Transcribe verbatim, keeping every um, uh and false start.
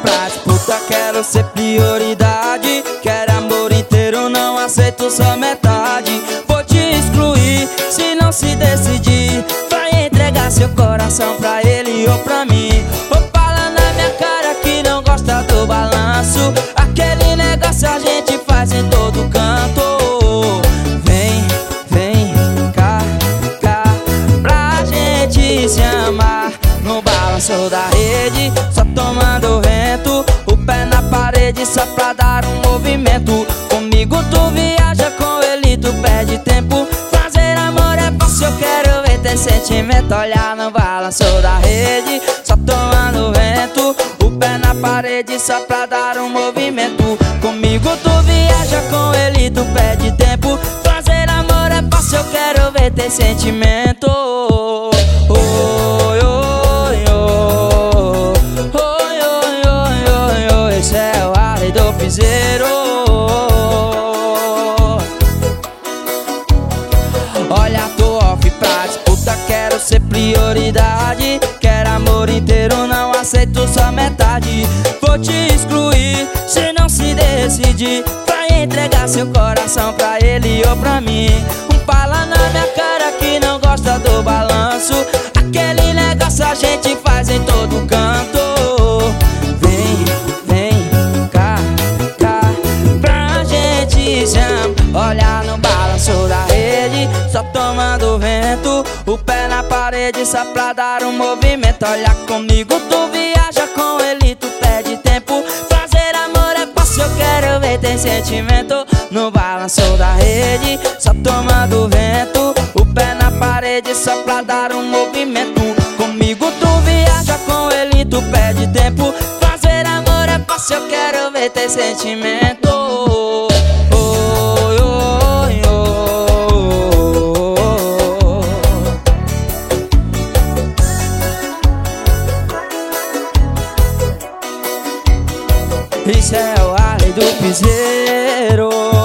pra disputa, quero ser prioridade. Quero amor inteiro, não aceito só metade. Vou te excluir se não se decidir. Vai entregar seu coração pra ele ou pra mim. Ou fala na minha cara que não gosta do balanço. Aquele negócio a gente faz em todo canto. Vem, vem cá, cá, pra gente se amar no balanço da rede, só tomando vento, o pé na parede só pra dar um movimento. Comigo tu viaja, com ele tu perde tempo. Fazer amor é fácil, eu quero ver ter sentimento. Olhar no balanço da rede, só tomando vento, o pé na parede só pra dar um movimento. Comigo tu viaja, com ele tu perde tempo. Fazer amor é fácil, eu quero ver ter sentimento. Oi, oi, oi, oi, oi, oi, oi, oi. Esse é o Arley do Piseiro. Olha, tô off pra disputa, quero ser prioridade. Quero amor inteiro, não aceito só metade. Vou te excluir se não se decidir. Vai entregar seu coração pra ele ou pra mim. Um fala na minha cara que não gosta do balanço. Aquele negócio a gente faz em todo canto. Vem, vem cá, cá, pra gente se amar. Olhar no balanço da rede, só tomando vento, o pé na parede só pra dar um movimento. Olha comigo, tu viaja, com ele tu perde tempo. Fazer amor é fácil, eu quero ver ter sentimento. No balanço da rede, só tomando vento, o pé na parede só pra dar um movimento. Comigo tu viaja, com ele tu perde tempo. Fazer amor é fácil, eu quero ver ter sentimento. Oi, oi, oi. Isso é o Arley do Piseiro.